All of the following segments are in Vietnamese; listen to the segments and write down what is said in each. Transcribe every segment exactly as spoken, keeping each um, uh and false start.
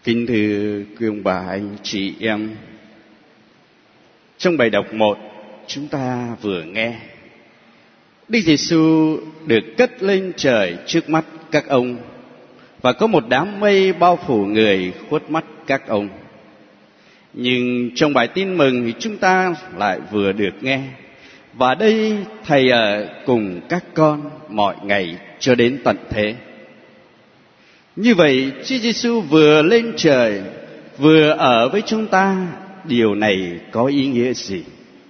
Kính thưa quý ông bà anh chị em, trong bài đọc một chúng ta vừa nghe Đức Giêsu được cất lên trời trước mắt các ông, và có một đám mây bao phủ người khuất mắt các ông. Nhưng trong bài tin mừng thì chúng ta lại vừa được nghe: và đây Thầy ở cùng các con mọi ngày cho đến tận thế. Như vậy, Chúa Giêsu vừa lên trời, vừa ở với chúng ta. Điều này có ý nghĩa gì?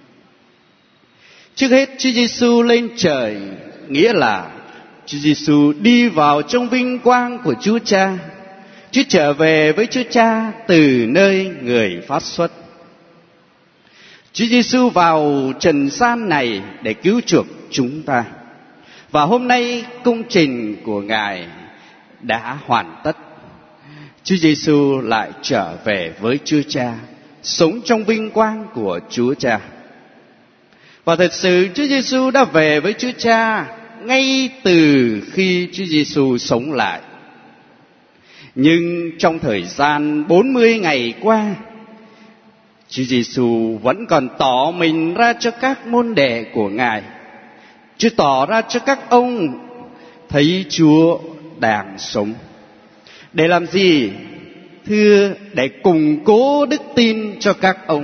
Trước hết, Chúa Giêsu lên trời nghĩa là Chúa Giêsu đi vào trong vinh quang của Chúa Cha. Chúa trở về với Chúa Cha từ nơi người phát xuất. Chúa Giêsu vào trần gian này để cứu chuộc chúng ta. Và hôm nay công trình của Ngài đã hoàn tất. Chúa Giêsu lại trở về với Chúa Cha, sống trong vinh quang của Chúa Cha. Và thật sự Chúa Giêsu đã về với Chúa Cha ngay từ khi Chúa Giêsu sống lại. Nhưng trong thời gian bốn mươi ngày qua, Chúa Giêsu vẫn còn tỏ mình ra cho các môn đệ của Ngài. Chúa tỏ ra cho các ông thấy Chúa đang sống. Để làm gì? Thưa, để củng cố đức tin cho các ông.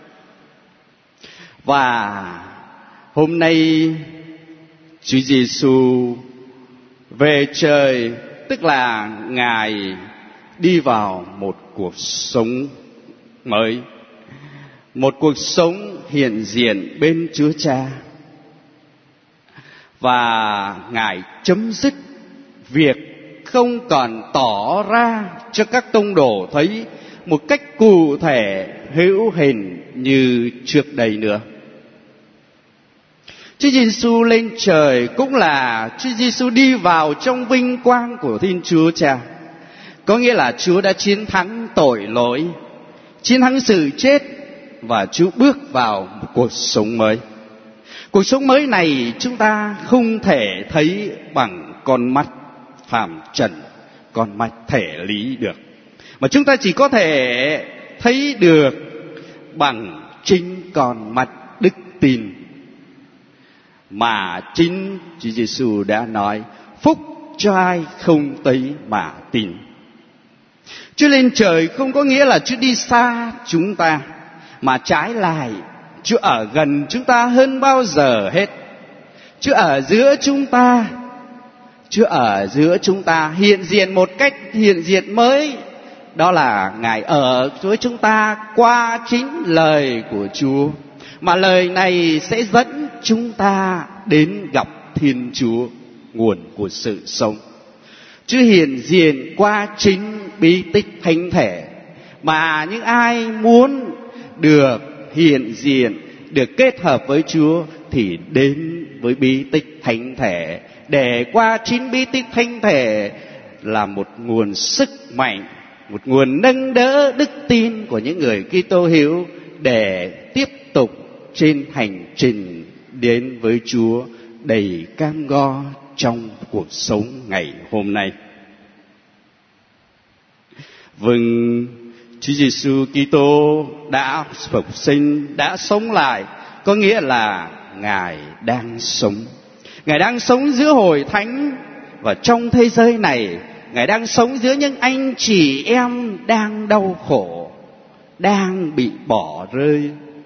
Và hôm nay Chúa Giêsu về trời, tức là Ngài đi vào một cuộc sống mới, một cuộc sống hiện diện bên Chúa Cha. Và Ngài chấm dứt việc không còn tỏ ra cho các tông đồ thấy một cách cụ thể, hữu hình như trước đây nữa. Chúa Giêsu lên trời cũng là Chúa Giêsu đi vào trong vinh quang của Thiên Chúa Cha. Có nghĩa là Chúa đã chiến thắng tội lỗi, chiến thắng sự chết, và Chúa bước vào một cuộc sống mới. Cuộc sống mới này chúng ta không thể thấy bằng con mắt phàm trần, con mắt thể lý được, mà chúng ta chỉ có thể thấy được bằng chính con mắt đức tin mà chính Chúa Giêsu đã nói: phúc cho ai không thấy mà tin. Chúa lên trời không có nghĩa là Chúa đi xa chúng ta, mà trái lại Chúa ở gần chúng ta hơn bao giờ hết. Chúa ở giữa chúng ta, Chúa ở giữa chúng ta hiện diện một cách hiện diện mới. Đó là Ngài ở với chúng ta qua chính lời của Chúa, mà lời này sẽ dẫn chúng ta đến gặp Thiên Chúa, nguồn của sự sống. Chúa hiện diện qua chính bí tích thánh thể, mà những ai muốn được hiện diện, được kết hợp với Chúa thì đến với bí tích thánh thể, để qua chính bí tích thánh thể là một nguồn sức mạnh, một nguồn nâng đỡ đức tin của những người Kitô hữu để tiếp tục trên hành trình đến với Chúa đầy cam go trong cuộc sống ngày hôm nay. Vâng, Chúa Giêsu Kitô đã phục sinh, đã sống lại, có nghĩa là Ngài đang sống. Ngài đang sống giữa hội thánh, và trong thế giới này Ngài đang sống giữa những anh chị em đang đau khổ, đang bị bỏ rơi.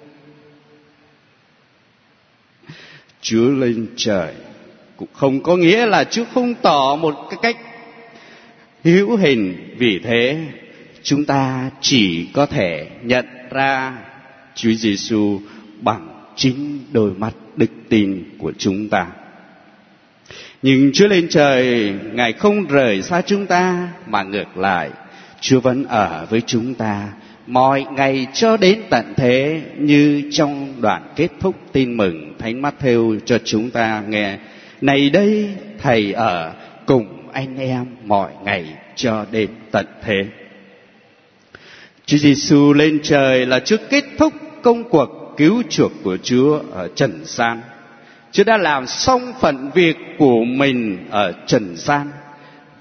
Chúa lên trời cũng không có nghĩa là Chúa không tỏ một cái cách hữu hình. Vì thế chúng ta chỉ có thể nhận ra Chúa Giêsu bằng chính đôi mắt đức tin của chúng ta. Nhưng Chúa lên trời, Ngài không rời xa chúng ta, mà ngược lại Chúa vẫn ở với chúng ta mọi ngày cho đến tận thế, như trong đoạn kết thúc tin mừng Thánh Mát-thêu cho chúng ta nghe: này đây Thầy ở cùng anh em mọi ngày cho đến tận thế. Chúa Giêsu lên trời là Chúa kết thúc công cuộc cứu chuộc của Chúa ở trần gian. Chúa đã làm xong phận việc của mình ở trần gian,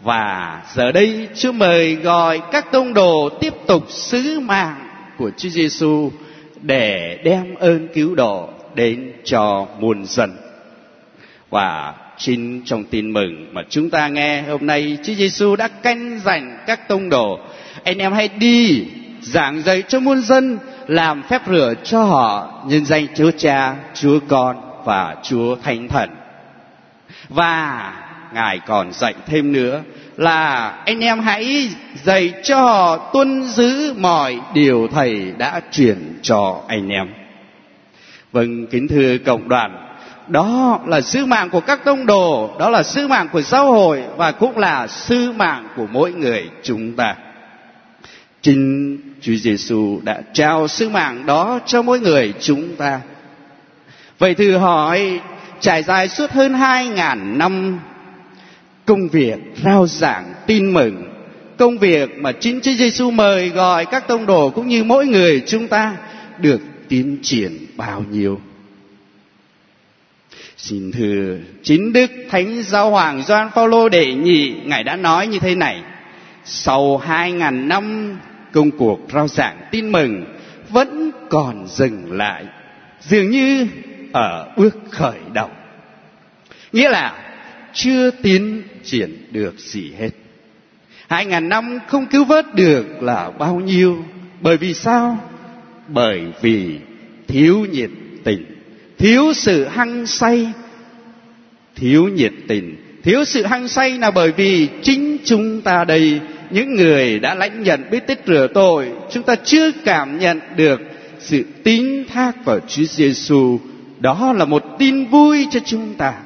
Và giờ đây Chúa mời gọi các tông đồ tiếp tục sứ mạng của Chúa Giêsu để đem ơn cứu độ đến cho muôn dân. Và chính trong tin mừng mà chúng ta nghe hôm nay, Chúa Giêsu đã căn dặn các tông đồ: anh em hãy đi giảng dạy cho muôn dân, làm phép rửa cho họ nhân danh Chúa Cha, Chúa Con và Chúa Thánh Thần. Và Ngài còn dạy thêm nữa là anh em hãy dạy cho họ tuân giữ mọi điều Thầy đã truyền cho anh em. Vâng, kính thưa cộng đoàn, đó là sứ mạng của các tông đồ, đó là sứ mạng của giáo hội và cũng là sứ mạng của mỗi người chúng ta. Chính Chúa Giêsu đã trao sứ mạng đó cho mỗi người chúng ta. Vậy thử hỏi, trải dài suốt hơn hai ngàn năm công việc rao giảng tin mừng, công việc mà chính Chúa Giêsu mời gọi các tông đồ cũng như mỗi người chúng ta được tiến triển bao nhiêu? Xin thưa, chính Đức Thánh Giáo Hoàng Gioan Phaolô đệ nhị, Ngài đã nói như thế này: sau hai ngàn năm công cuộc rao giảng tin mừng vẫn còn dừng lại, dường như ở bước khởi đầu. Nghĩa là chưa tiến triển được gì hết. Hai ngàn năm không cứu vớt được là bao nhiêu? Bởi vì sao? Bởi vì thiếu nhiệt tình, thiếu sự hăng say. Thiếu nhiệt tình, thiếu sự hăng say là bởi vì chính chúng ta đây, những người đã lãnh nhận bí tích rửa tội, chúng ta chưa cảm nhận được sự tín thác vào Chúa Giêsu. Đó là một tin vui cho chúng ta.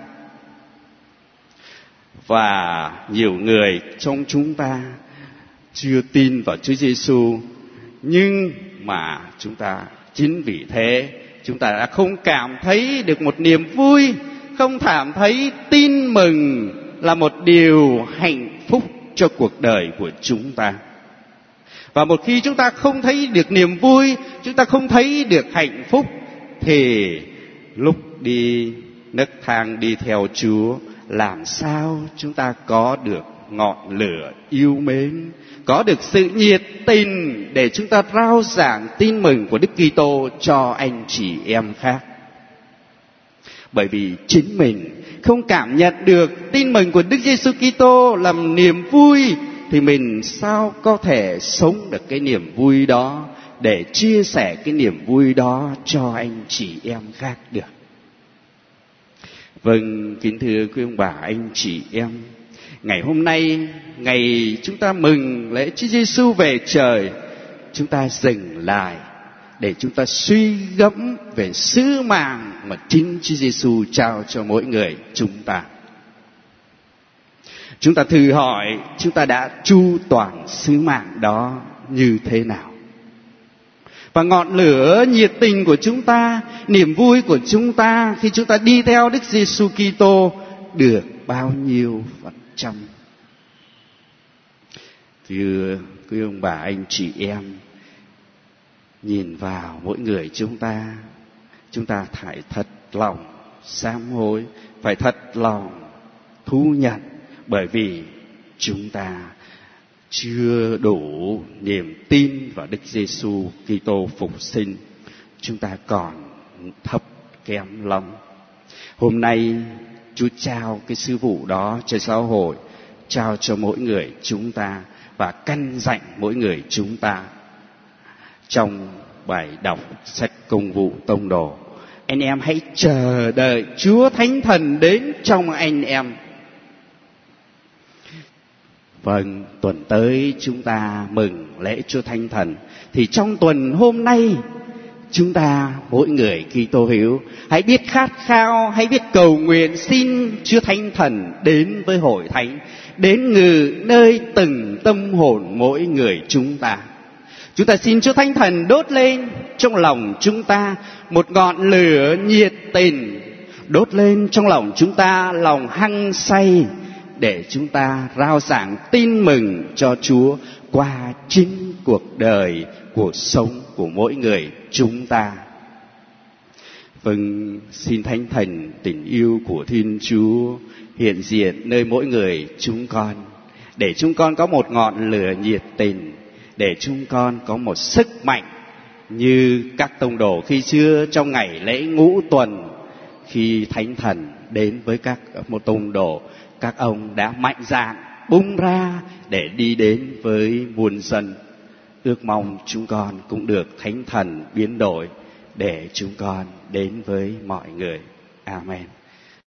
Và nhiều người trong chúng ta chưa tin vào Chúa Giêsu, nhưng mà chúng ta chính vì thế chúng ta đã không cảm thấy được một niềm vui, không cảm thấy tin mừng là một điều hạnh phúc cho cuộc đời của chúng ta. Và một khi chúng ta không thấy được niềm vui, chúng ta không thấy được hạnh phúc, thì lúc đi nấc thang đi theo Chúa, làm sao chúng ta có được ngọn lửa yêu mến, có được sự nhiệt tình để chúng ta rao giảng tin mừng của Đức Kitô cho anh chị em khác? Bởi vì chính mình không cảm nhận được tin mừng của Đức Giêsu Kitô làm niềm vui, thì mình sao có thể sống được cái niềm vui đó để chia sẻ cái niềm vui đó cho anh chị em khác được? Vâng, kính thưa quý ông bà, anh chị em, ngày hôm nay, ngày chúng ta mừng lễ Chúa Giêsu về trời, chúng ta dừng lại để chúng ta suy gẫm về sứ mạng mà chính Chúa Giêsu trao cho mỗi người chúng ta. Chúng ta thử hỏi, chúng ta đã chu toàn sứ mạng đó như thế nào? Và ngọn lửa nhiệt tình của chúng ta, niềm vui của chúng ta khi chúng ta đi theo Đức Giêsu Kitô được bao nhiêu phần trăm? Thưa quý ông bà, anh chị em, nhìn vào mỗi người chúng ta, chúng ta phải thật lòng sám hối, phải thật lòng thú nhận, bởi vì chúng ta chưa đủ niềm tin vào Đức Giêsu Kitô phục sinh. Chúng ta còn thấp kém lắm. Hôm nay Chúa trao cái sứ vụ đó cho giáo hội, trao cho mỗi người chúng ta và căn dặn mỗi người chúng ta trong bài đọc sách Công vụ Tông Đồ: anh em hãy chờ đợi Chúa Thánh Thần đến trong anh em. Vâng, tuần tới chúng ta mừng lễ Chúa Thánh Thần, thì trong tuần hôm nay chúng ta mỗi người Kitô hữu hãy biết khát khao, hãy biết cầu nguyện xin Chúa Thánh Thần đến với hội thánh, đến ngự nơi từng tâm hồn mỗi người chúng ta. Chúng ta xin Chúa Thánh Thần đốt lên trong lòng chúng ta một ngọn lửa nhiệt tình, đốt lên trong lòng chúng ta lòng hăng say, để chúng ta rao giảng tin mừng cho Chúa qua chính cuộc đời, cuộc sống của mỗi người chúng ta. Vâng, xin Thánh Thần tình yêu của Thiên Chúa hiện diện nơi mỗi người chúng con, để chúng con có một ngọn lửa nhiệt tình, để chúng con có một sức mạnh như các tông đồ khi xưa trong ngày lễ ngũ tuần, khi Thánh Thần đến với các một tông đồ, các ông đã mạnh dạn bung ra để đi đến với muôn dân. Ước mong chúng con cũng được Thánh Thần biến đổi để chúng con đến với mọi người. Amen.